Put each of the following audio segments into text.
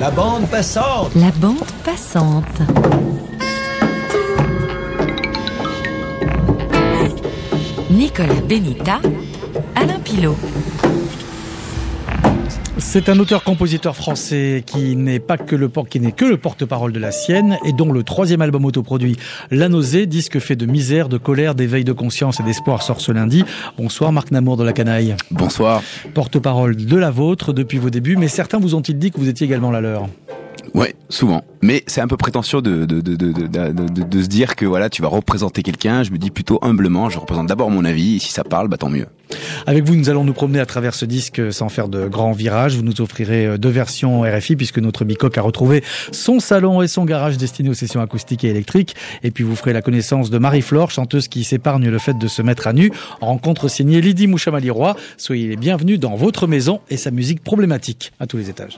La bande passante. La bande passante. Nicolas Benita, Alain Pilot. C'est un auteur-compositeur français qui n'est que le porte-parole de la sienne et dont le 3e album autoproduit, La Nausée, disque fait de misère, de colère, d'éveil de conscience et d'espoir, sort ce lundi. Bonsoir Marc Namour de La Canaille. Bonsoir. Porte-parole de la vôtre depuis vos débuts, mais certains vous ont-ils dit que vous étiez également la leur ? Ouais, souvent. Mais c'est un peu prétentieux de se dire que voilà, tu vas représenter quelqu'un. Je me dis plutôt humblement, je représente d'abord mon avis, et si ça parle, tant mieux. Avec vous, nous allons nous promener à travers ce disque sans faire de grands virages. Vous nous offrirez 2 versions RFI puisque notre bicoque a retrouvé son salon et son garage destinés aux sessions acoustiques et électriques. Et puis vous ferez la connaissance de Marie-Flore, chanteuse qui s'épargne le fait de se mettre à nu. Rencontre signée Lydie Mouchamali-Roy. Soyez les bienvenus dans votre maison et sa musique problématique à tous les étages.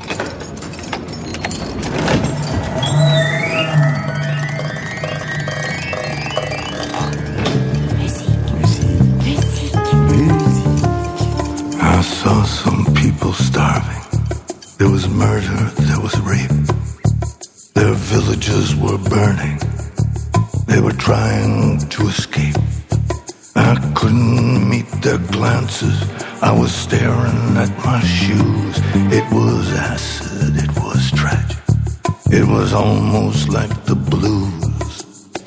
I saw some people starving. There was murder, there was rape. Their villages were burning. They were trying to escape. I couldn't meet their glances. I was staring at my shoes. It was acid, it was tragic. It was almost like the blues.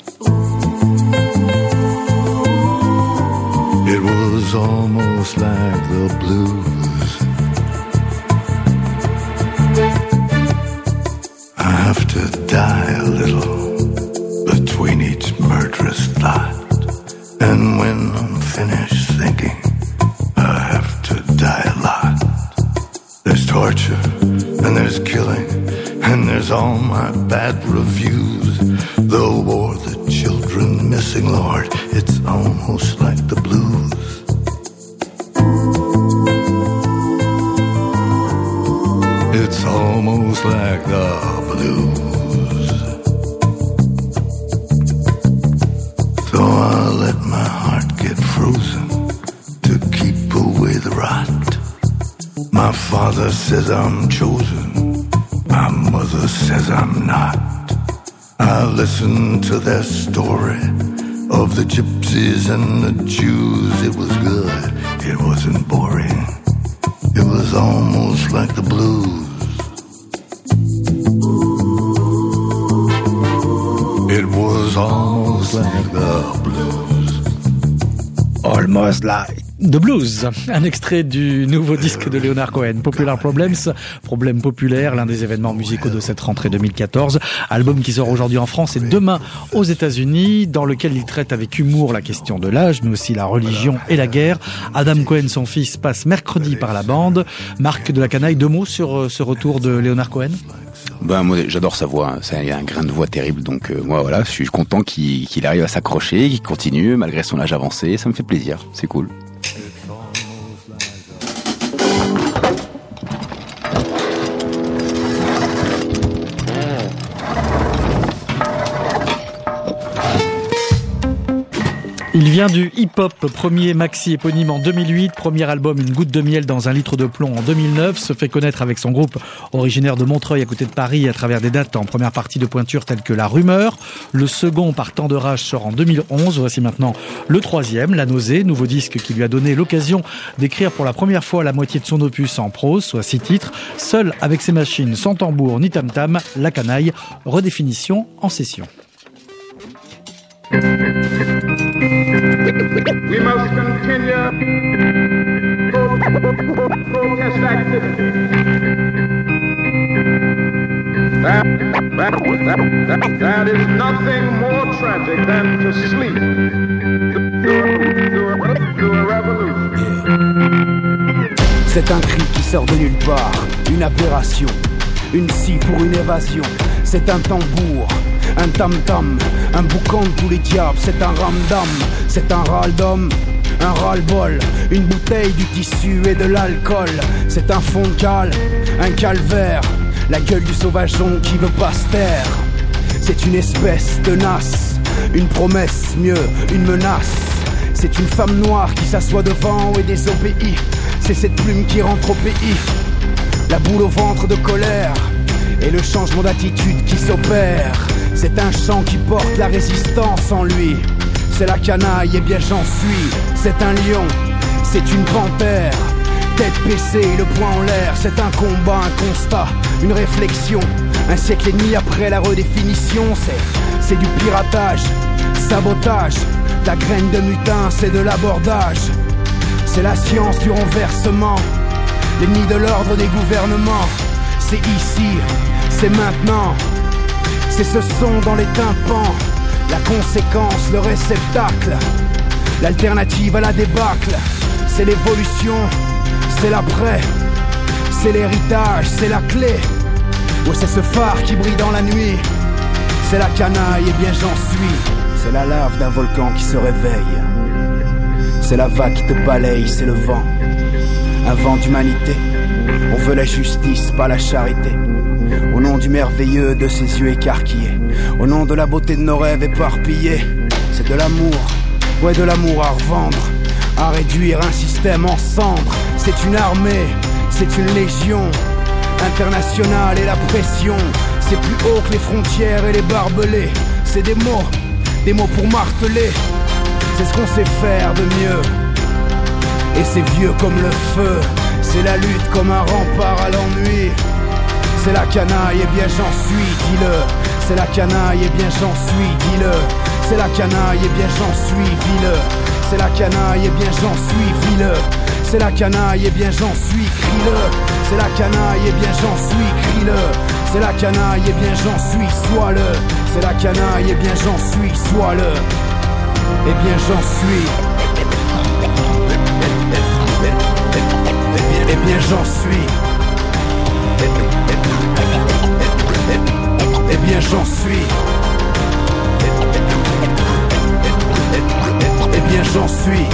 It was almost like the blues. I have to die a little between each murderous thought. And when I'm finished thinking, I have to die a lot. There's torture, and there's killing, and there's all my bad reviews. The war, the children missing, Lord, it's almost like the blues. It's almost like the blues. So I let my heart get frozen to keep away the rot. My father says I'm chosen. My mother says I'm not. I listen to their story of the gypsies and the Jews. It was good, it wasn't boring. It was almost like the blues. It was almost like the blues. Almost like The Blues, un extrait du nouveau disque de Leonard Cohen, Popular Problems, problème populaire, l'un des événements musicaux de cette rentrée 2014, album qui sort aujourd'hui en France et demain aux États-Unis, dans lequel il traite avec humour la question de l'âge, mais aussi la religion et la guerre. Adam Cohen, son fils, passe mercredi par la bande. Marc de La Canaille, 2 mots sur ce retour de Leonard Cohen? Moi j'adore sa voix, il a un grain de voix terrible, donc moi voilà, je suis content qu'il arrive à s'accrocher, qu'il continue malgré son âge avancé, ça me fait plaisir, c'est cool. Il vient du hip-hop, premier maxi éponyme en 2008, premier album Une goutte de miel dans un litre de plomb en 2009, se fait connaître avec son groupe originaire de Montreuil à côté de Paris à travers des dates en première partie de pointure telles que La Rumeur. Le second, Par temps de rage, sort en 2011. Voici maintenant le 3e, La Nausée, nouveau disque qui lui a donné l'occasion d'écrire pour la première fois la moitié de son opus en prose, soit 6 titres, seul avec ses machines, sans tambour ni tam-tam, La Canaille, redéfinition en session. We must continue protest activity. That is nothing more tragic than to sleep through a revolution. C'est un cri qui sort de nulle part, une aberration, une scie pour une évasion. C'est un tambour, un tam-tam, un boucan de tous les diables. C'est un ramdam, c'est un râle d'homme, un ras-le-bol, une bouteille, du tissu et de l'alcool. C'est un fond de cale, un calvaire, la gueule du sauvageon qui veut pas se taire. C'est une espèce de nasse, une promesse, mieux, une menace. C'est une femme noire qui s'assoit devant et désobéit. C'est cette plume qui rentre au pays, la boule au ventre de colère. et le changement d'attitude qui s'opère. C'est un chant qui porte la résistance en lui. C'est la canaille, et bien j'en suis. C'est un lion, c'est une panthère. Tête baissée, le poing en l'air. C'est un combat, un constat, une réflexion. Un siècle et demi après la redéfinition. C'est du piratage, sabotage. La graine de mutin, c'est de l'abordage. C'est la science du renversement. L'ennemi de l'ordre des gouvernements. C'est ici, c'est maintenant. C'est ce son dans les tympans. La conséquence, le réceptacle. L'alternative à la débâcle. C'est l'évolution, c'est l'après. C'est l'héritage, c'est la clé. Ouais, c'est ce phare qui brille dans la nuit. C'est la canaille, et bien j'en suis. C'est la lave d'un volcan qui se réveille. C'est la vague qui te balaye, c'est le vent. Un vent d'humanité. On veut la justice, pas la charité. Au nom du merveilleux de ses yeux écarquillés. Au nom de la beauté de nos rêves éparpillés. C'est de l'amour, ouais de l'amour à revendre. À réduire un système en cendres. C'est une armée, c'est une légion internationale et la pression. C'est plus haut que les frontières et les barbelés. C'est des mots pour marteler. C'est ce qu'on sait faire de mieux. Et c'est vieux comme le feu. C'est la lutte comme un rempart à l'ennui. C'est la canaille, et bien j'en suis, dis-le. C'est la canaille, et bien j'en suis, dis-le. C'est la canaille, et bien j'en suis, vis-le. C'est la canaille, et bien j'en suis, vis-le. C'est la canaille, et bien j'en suis, crie-le. C'est la canaille, et bien j'en suis, crie-le. C'est la canaille, et bien j'en suis, sois-le. C'est la canaille, et bien j'en suis, sois-le. Et bien j'en suis. Et bien j'en suis. Eh bien j'en suis. Eh bien j'en suis.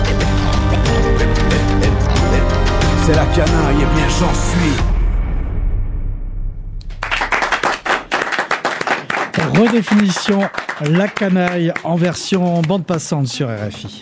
C'est la canaille, eh bien j'en suis. Redéfinition, la canaille en version bande passante sur RFI.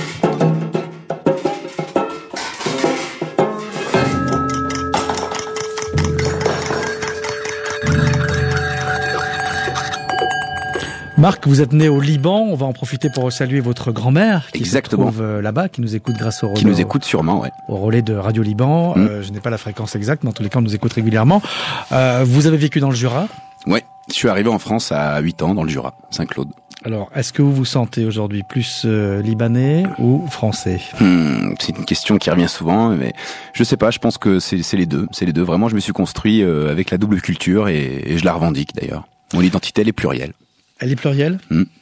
Marc, vous êtes né au Liban. On va en profiter pour saluer votre grand-mère qui Exactement. se trouve là-bas, qui nous écoute grâce au relais. Qui nous écoute sûrement, ouais. Au relais de Radio Liban. Je n'ai pas la fréquence exacte, mais en tous les cas, on nous écoute régulièrement. Vous avez vécu dans le Jura ? Ouais. Je suis arrivé en France à 8 ans dans le Jura, Saint-Claude. Alors, est-ce que vous vous sentez aujourd'hui plus libanais ou français ? C'est une question qui revient souvent, mais je sais pas, je pense que c'est les deux. C'est les deux. Vraiment, je me suis construit avec la double culture et je la revendique d'ailleurs. Mon identité, elle est plurielle. Elle est plurielle ?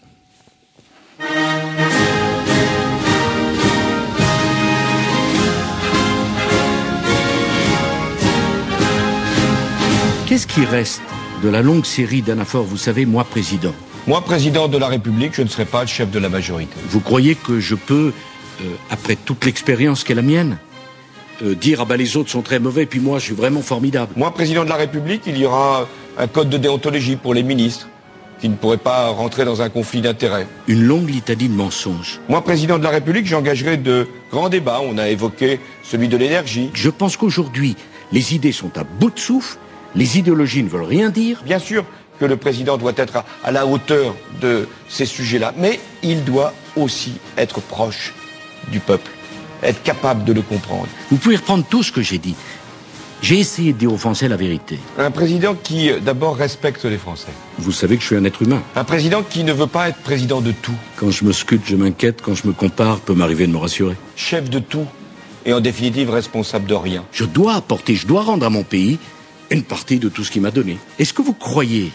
Qu'est-ce qui reste de la longue série d'anaphores, vous savez, moi président ? Moi, président de la République, je ne serai pas le chef de la majorité. Vous croyez que je peux, après toute l'expérience qu'est la mienne, dire « Ah ben les autres sont très mauvais, puis moi je suis vraiment formidable ». Moi, président de la République, il y aura un code de déontologie pour les ministres qui ne pourraient pas rentrer dans un conflit d'intérêts. Une longue litanie de mensonges. Moi, président de la République, j'engagerai de grands débats. On a évoqué celui de l'énergie. Je pense qu'aujourd'hui, les idées sont à bout de souffle, les idéologies ne veulent rien dire. Bien sûr que le président doit être à la hauteur de ces sujets-là, mais il doit aussi être proche du peuple, être capable de le comprendre. Vous pouvez reprendre tout ce que j'ai dit. J'ai essayé de dire aux Français la vérité. Un président qui, d'abord, respecte les Français. Vous savez que je suis un être humain. Un président qui ne veut pas être président de tout. Quand je me scrute, je m'inquiète. Quand je me compare, peut m'arriver de me rassurer. Chef de tout et en définitive responsable de rien. Je dois apporter, je dois rendre à mon pays une partie de tout ce qu'il m'a donné. Est-ce que vous croyez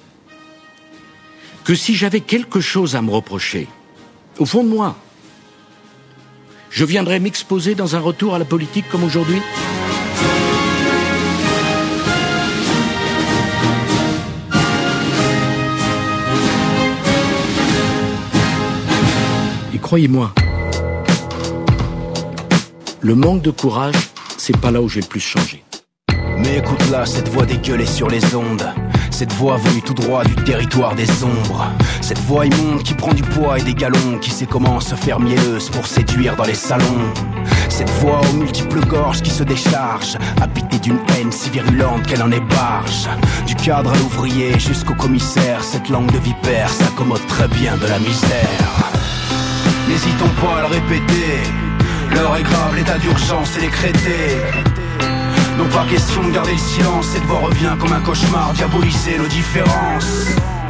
que si j'avais quelque chose à me reprocher, au fond de moi, je viendrais m'exposer dans un retour à la politique comme aujourd'hui ? Et croyez-moi, le manque de courage, c'est pas là où j'ai le plus changé. Mais écoute là, cette voix dégueulée sur les ondes. Cette voix venue tout droit du territoire des ombres. Cette voix immonde qui prend du poids et des galons, qui sait comment se faire mielleuse pour séduire dans les salons. Cette voix aux multiples gorges qui se décharge, habitée d'une haine si virulente qu'elle en ébarge. Du cadre à l'ouvrier jusqu'au commissaire, cette langue de vipère s'accommode très bien de la misère. N'hésitons pas à le répéter, l'heure est grave, l'état d'urgence est décrété. Non pas question de garder le silence, cette voix revient comme un cauchemar, diaboliser nos différences.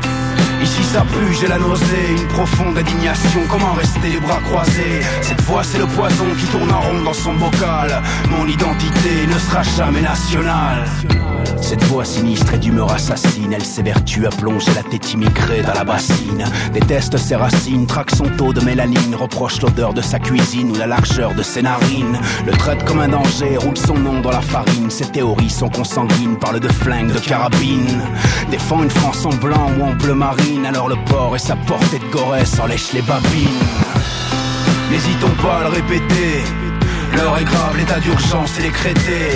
Ici ça pue, j'ai la nausée, une profonde indignation. Comment rester les bras croisés? Cette voix c'est le poison qui tourne en rond dans son bocal. Mon identité ne sera jamais nationale. Cette voix sinistre et d'humeur assassine, elle s'évertue à plonger la tête immigrée dans la bassine. Déteste ses racines, traque son taux de mélanine, reproche l'odeur de sa cuisine ou la largeur de ses narines. Le traite comme un danger, roule son nom dans la farine. Ses théories sont consanguines, parle de flingues, de carabines. Défend une France en blanc ou en bleu marine, alors le port et sa portée de Gorès en lèche les babines. N'hésitons pas à le répéter, l'heure est grave, l'état d'urgence est décrété.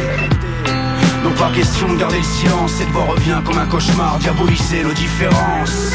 Non pas question de garder le silence, cette voix revient comme un cauchemar, diaboliser nos différences.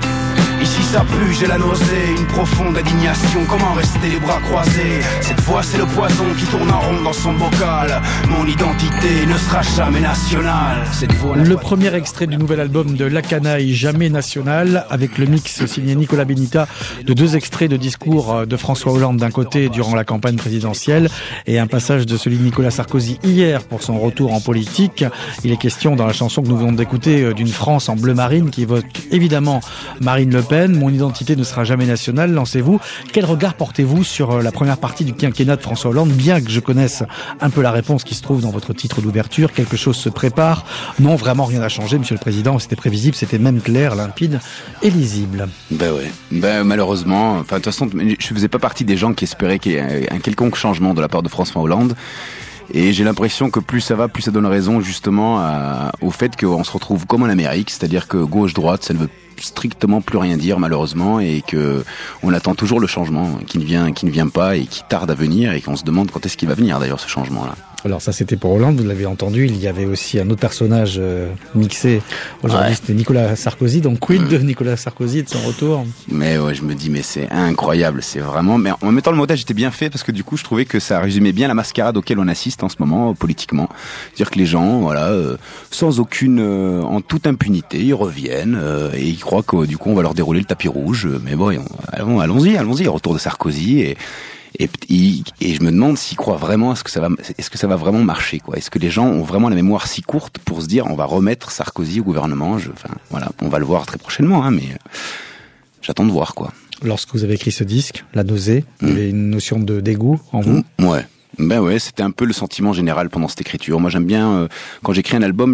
Ici ça pue, j'ai la nausée, une profonde indignation. Comment rester les bras croisés? Cette voix c'est le poison qui tourne en rond dans son bocal. Mon identité ne sera jamais nationale. Cette voix le premier extrait du nouvel album de La Canaille, Jamais National, avec le mix signé Nicolas Benita de 2 extraits de discours de François Hollande d'un côté durant la campagne présidentielle et un passage de celui de Nicolas Sarkozy hier pour son retour en politique. Il est question dans la chanson que nous venons d'écouter d'une France en bleu marine qui évoque évidemment Marine Le Pen. Mon identité ne sera jamais nationale, lancez-vous. Quel regard portez-vous sur la première partie du quinquennat de François Hollande? Bien que je connaisse un peu la réponse qui se trouve dans votre titre d'ouverture, quelque chose se prépare. Non, vraiment rien n'a changé, Monsieur le Président. C'était prévisible, c'était même clair, limpide et lisible. Ben ouais. Ben malheureusement, enfin de toute façon, je faisais pas partie des gens qui espéraient qu'il y ait un quelconque changement de la part de François Hollande. Et j'ai l'impression que plus ça va, plus ça donne raison justement au fait qu'on se retrouve comme en Amérique, c'est-à-dire que gauche-droite, ça ne veut strictement plus rien dire malheureusement, et que on attend toujours le changement qui ne vient pas et qui tarde à venir, et qu'on se demande quand est-ce qu'il va venir d'ailleurs ce changement-là. Alors ça c'était pour Hollande, vous l'avez entendu, il y avait aussi un autre personnage mixé aujourd'hui, C'était Nicolas Sarkozy, donc quid de Nicolas Sarkozy et de son retour? Mais ouais, je me dis mais c'est incroyable, c'est vraiment, mais en même temps le montage était bien fait parce que du coup je trouvais que ça résumait bien la mascarade auquel on assiste en ce moment politiquement, c'est-à-dire que les gens voilà sans aucune en toute impunité, ils reviennent et ils croient que du coup on va leur dérouler le tapis rouge, mais bon allons-y, retour de Sarkozy et je me demande s'ils croient vraiment est-ce que ça va vraiment marcher quoi. Est-ce que les gens ont vraiment la mémoire si courte pour se dire on va remettre Sarkozy au gouvernement? Voilà, on va le voir très prochainement mais j'attends de voir quoi. Lorsque vous avez écrit ce disque, La Nausée, il y avait une notion de dégoût en vous? Ouais. Ben ouais, c'était un peu le sentiment général pendant cette écriture. Moi, j'aime bien quand j'écris un album,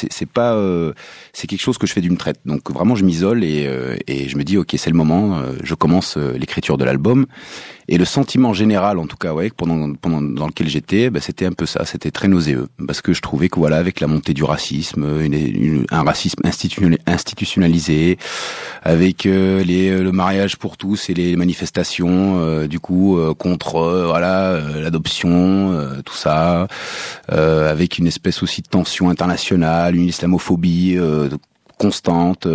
c'est quelque chose que je fais d'une traite. Donc vraiment, je m'isole et je me dis OK, c'est le moment. Je commence l'écriture de l'album. Et le sentiment général, en tout cas, ouais, pendant dans lequel j'étais, c'était un peu ça. C'était très nauséeux parce que je trouvais que voilà, avec la montée du racisme, un racisme institutionnalisé, avec le mariage pour tous et les manifestations, du coup contre l'adoption, tout ça, avec une espèce aussi de tension internationale, une islamophobie constante,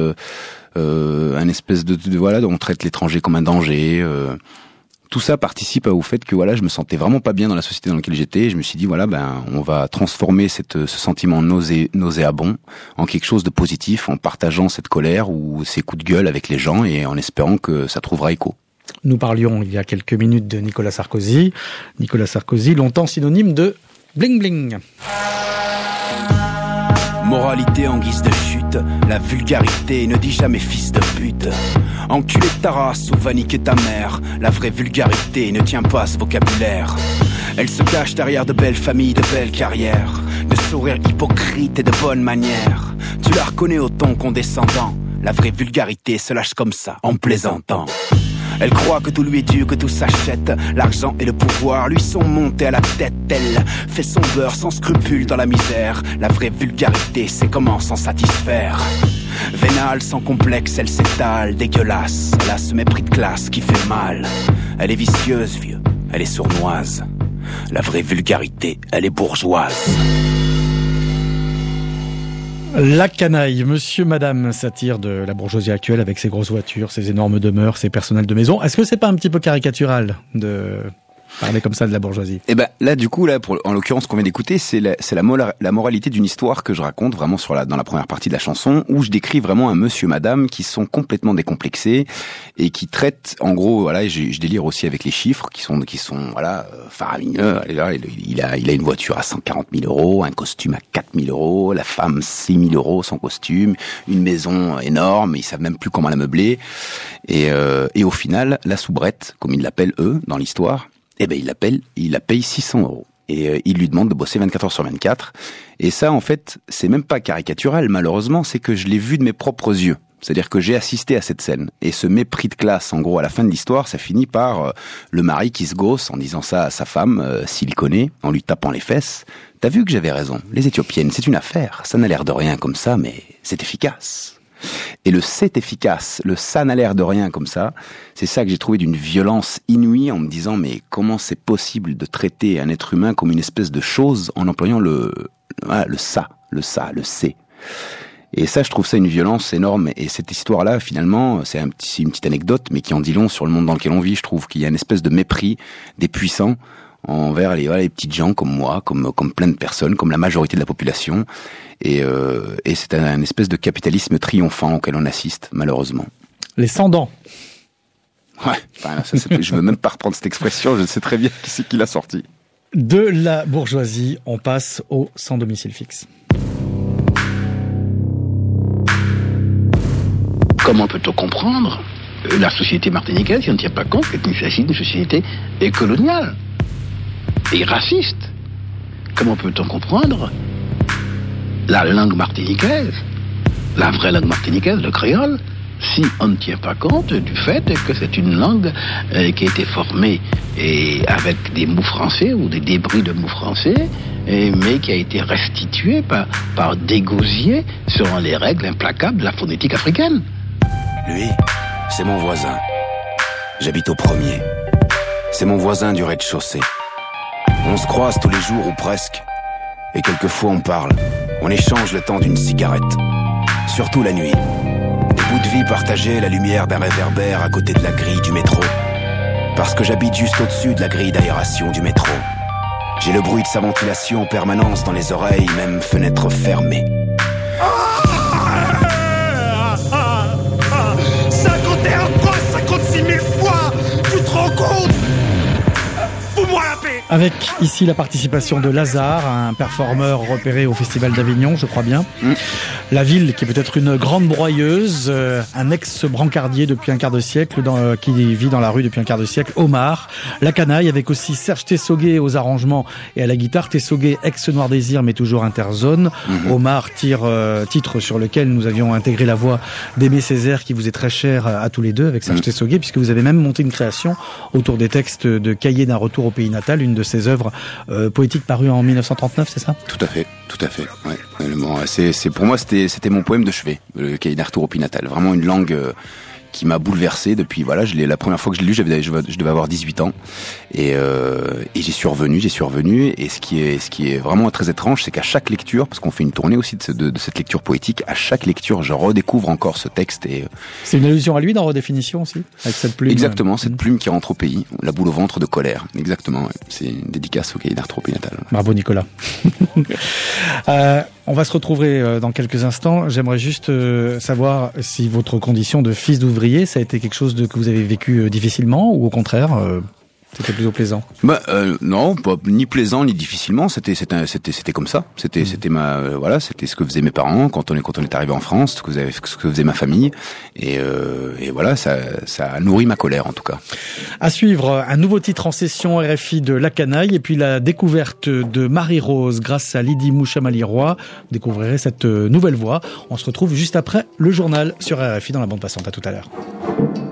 un espèce de voilà, on traite l'étranger comme un danger. Tout ça participe au fait que voilà, je me sentais vraiment pas bien dans la société dans laquelle j'étais. Et je me suis dit voilà, on va transformer ce sentiment nauséabond en quelque chose de positif, en partageant cette colère ou ces coups de gueule avec les gens et en espérant que ça trouvera écho. Nous parlions il y a quelques minutes de Nicolas Sarkozy. Nicolas Sarkozy, longtemps synonyme de bling bling. Moralité en guise de chute, la vulgarité ne dit jamais fils de pute. Enculé ta race ou va niquer ta mère, la vraie vulgarité ne tient pas à ce vocabulaire. Elle se cache derrière de belles familles, de belles carrières, de sourires hypocrites et de bonnes manières. Tu la reconnais au ton condescendant, la vraie vulgarité se lâche comme ça, en plaisantant. Elle croit que tout lui est dû, que tout s'achète. L'argent et le pouvoir lui sont montés à la tête. Elle fait son beurre sans scrupule dans la misère. La vraie vulgarité, c'est comment s'en satisfaire. Vénale, sans complexe, elle s'étale, dégueulasse. Elle a ce mépris de classe qui fait mal. Elle est vicieuse, vieux, elle est sournoise. La vraie vulgarité, elle est bourgeoise. La Canaille, monsieur, madame, satire de la bourgeoisie actuelle avec ses grosses voitures, ses énormes demeures, ses personnels de maison. Est-ce que c'est pas un petit peu caricatural de Parler comme ça de la bourgeoisie. Et ben là, du coup, là, en l'occurrence, ce qu'on vient d'écouter, c'est la moralité d'une histoire que je raconte vraiment dans la première partie de la chanson, où je décris vraiment un monsieur, madame, qui sont complètement décomplexés et qui traitent, en gros, voilà, je délire aussi avec les chiffres qui sont voilà, faramineux. Il a une voiture à 140 000 euros, un costume à 4 000 euros, la femme 6 000 euros sans costume, une maison énorme, ils savent même plus comment la meubler. Et au final, la soubrette, comme ils l'appellent eux dans l'histoire, eh ben il la paye 600 euros. Et il lui demande de bosser 24 heures sur 24. Et ça, en fait, c'est même pas caricatural, malheureusement, c'est que je l'ai vu de mes propres yeux. C'est-à-dire que j'ai assisté à cette scène. Et ce mépris de classe, en gros, à la fin de l'histoire, ça finit par le mari qui se gausse en disant ça à sa femme, s'il connaît, en lui tapant les fesses. T'as vu que j'avais raison. Les Éthiopiennes, c'est une affaire. Ça n'a l'air de rien comme ça, mais c'est efficace. Et le c'est efficace, le ça n'a l'air de rien comme ça, c'est ça que j'ai trouvé d'une violence inouïe en me disant mais comment c'est possible de traiter un être humain comme une espèce de chose en employant le ça, le c'est. Et ça, je trouve ça une violence énorme. Et cette histoire-là, finalement, c'est une petite anecdote, mais qui en dit long sur le monde dans lequel on vit. Je trouve qu'il y a une espèce de mépris des puissants envers les petites gens comme moi, comme plein de personnes, comme la majorité de la population. Et c'est un espèce de capitalisme triomphant auquel on assiste, malheureusement. Les sans-dents. Ouais, enfin, je veux même pas reprendre cette expression, je sais très bien qui l'a sorti. De la bourgeoisie, on passe au sans domicile fixe. Comment peut-on comprendre la société martiniquaise, si on ne tient pas compte qu'il s'agit d'une société coloniale et raciste? Comment peut-on comprendre la langue martiniquaise, la vraie langue martiniquaise, le créole, si on ne tient pas compte du fait que c'est une langue qui a été formée avec des mots français ou des débris de mots français, mais qui a été restituée par des gosiers selon les règles implacables de la phonétique africaine. Lui, c'est mon voisin. J'habite au premier. C'est mon voisin du rez-de-chaussée. On se croise tous les jours ou presque. Et quelquefois on parle. On échange le temps d'une cigarette. Surtout la nuit. Des bouts de vie partagés, la lumière d'un réverbère à côté de la grille du métro. Parce que j'habite juste au-dessus de la grille d'aération du métro. J'ai le bruit de sa ventilation en permanence dans les oreilles, même fenêtre fermée. 51 fois, 56 000 fois, tu te rends compte? Fous-moi la paix! Avec ici la participation de Lazare, un performeur repéré au Festival d'Avignon, je crois bien. La ville qui est peut-être une grande broyeuse, un ex-brancardier depuis un quart de siècle, qui vit dans la rue depuis un quart de siècle, Omar. La canaille avec aussi Serge Tessoguet aux arrangements et à la guitare. Tessoguet, ex-Noir Désir, mais toujours interzone. Omar, titre sur lequel nous avions intégré la voix d'Aimé Césaire, qui vous est très cher à tous les deux, avec Serge Tessoguet, puisque vous avez même monté une création autour des textes de Cahiers d'un retour au pays natal, une de ses œuvres poétiques parues en 1939, c'est ça? Tout à fait. Ouais. Bon, pour moi, c'était mon poème de chevet, le Cahier d'un retour au pays natal. Vraiment une langue qui m'a bouleversé depuis, voilà, la première fois que je l'ai lu, je devais avoir 18 ans. Et j'y suis revenu. Et ce qui est vraiment très étrange, c'est qu'à chaque lecture, parce qu'on fait une tournée aussi de cette lecture poétique, à chaque lecture, je redécouvre encore ce texte. C'est une allusion à lui dans Redéfinition aussi, avec cette plume. Exactement, cette plume qui rentre au pays, la boule au ventre de colère. Exactement, ouais. C'est une dédicace au Cahier d'un retour au pays natal. Bravo Nicolas. On va se retrouver dans quelques instants. J'aimerais juste savoir si votre condition de fils d'ouvrier, ça a été quelque chose que vous avez vécu difficilement, ou au contraire, c'était plutôt plaisant? Non, pas ni plaisant ni difficilement. C'était comme ça. C'était c'était ce que faisaient mes parents quand on est arrivé en France, ce que faisait ma famille. Et voilà, ça a nourri ma colère en tout cas. À suivre, un nouveau titre en session RFI de La Canaille, et puis la découverte de Marie-Rose grâce à Lydie Mouchamali-Roy. Vous découvrirez cette nouvelle voix. On se retrouve juste après le journal sur RFI dans la bande passante. À tout à l'heure.